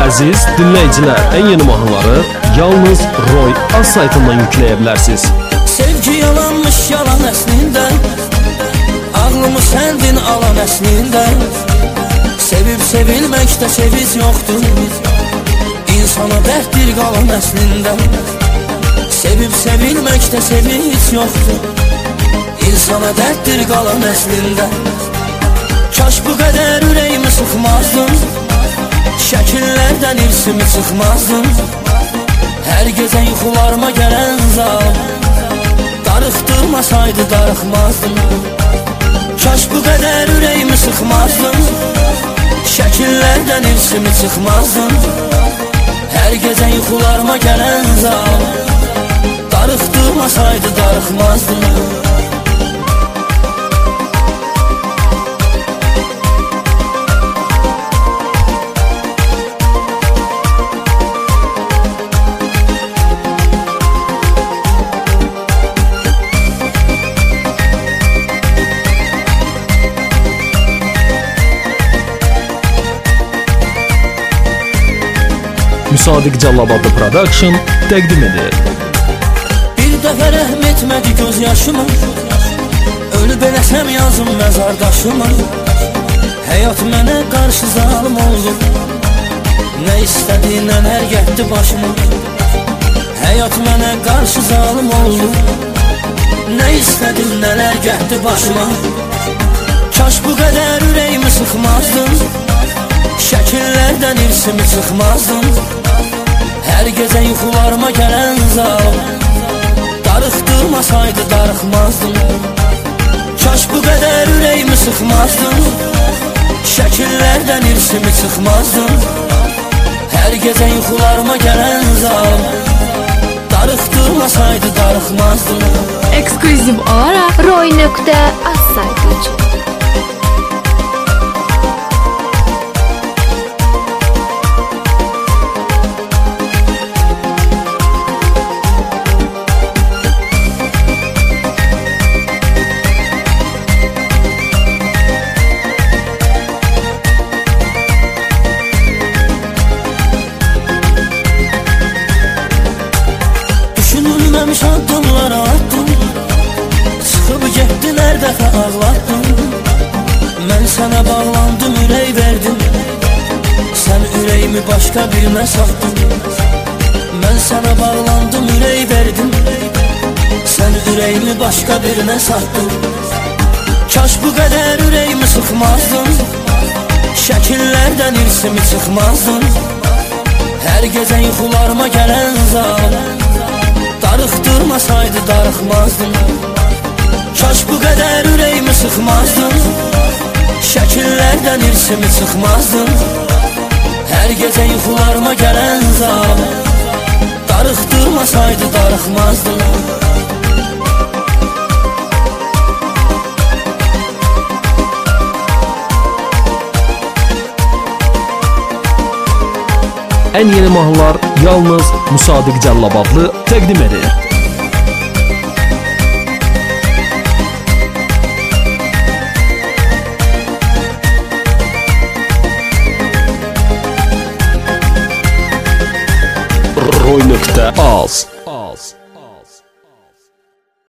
Əziz dinləyicilər, ən yeni mahnıları yalnız Roy Az saytından yükləyə bilərsiniz. Sevgi yalanmış yalan əslində, ağlımı səndin alan əslində. Sevib sevilməkdə seviz yoxdur, insana dərddir qalan əslində. Sevib sevilməkdə seviz yoxdur, insana dərddir qalan əslində. Kaş bu qədər ürəyimi sıxmazdın, şəkillərdən irsimi çıxmazdın. Hər gecə yuxularıma gələn zalim darıxdırmasaydı darıxmazdım. Kaş bu qədər ürəyimi sıxmazdın, şəkillərdən irsimi çıxmazdın. Hər gecə yuxularıma gələn zalim darıxdırmasaydı darıxmazdım. Müsadiq Cəllabadlı Production təqdim edir. Bir dəfə rəhm etmədi göz yaşıma, ölüb eləsəm yazım məzardaşıma. Həyat mənə qarşı zalim oldu, nə istədi nələr getdi başıma. Həyat mənə qarşı zalim oldu, nə istədi nələr getdi başıma. Kaş bu qədər ürəyimi sıxmazdın, şəkillərdən irsimi çıxmazdın. Hər gecə yuxularıma gələn zalim darıxdırmasaydı darıxmazdım. Kaş bu qədər ürəyimi sıxmazdın, şəkillərdən irsimi çıxmazdın. Hər gecə yuxularıma gələn zalim darıxdırmasaydı darıxmazdım. Eksklüziv olaraq Roy.az saytı üçün. Düşünülməmiş addımlar attım, sıxıb getdilər dəfə ağlatdım. Mən sənə bağlandım, ürək verdim, sən ürəyimi başqa birinə satdın. Mən sənə bağlandım, ürək verdim, sən ürəyimi başqa birinə satdın. Kaş bu qədər ürəyimi sıxmazdın, şəkillərdən irsimi çıxmazdın. Hər gecə yuxularıma gələn zalim darıxdırmasaydı darıxmazdım. Kaş bu qədər ürəyimi sıxmazdın, şəkillərdən irsimi çıxmazdın. Hər gecə yuxularıma gələn zalim darıxdırmasaydı darıxmazdım. Ən yeni mahnılar yalnız Müsadiq Cəllabadlı təqdim edir.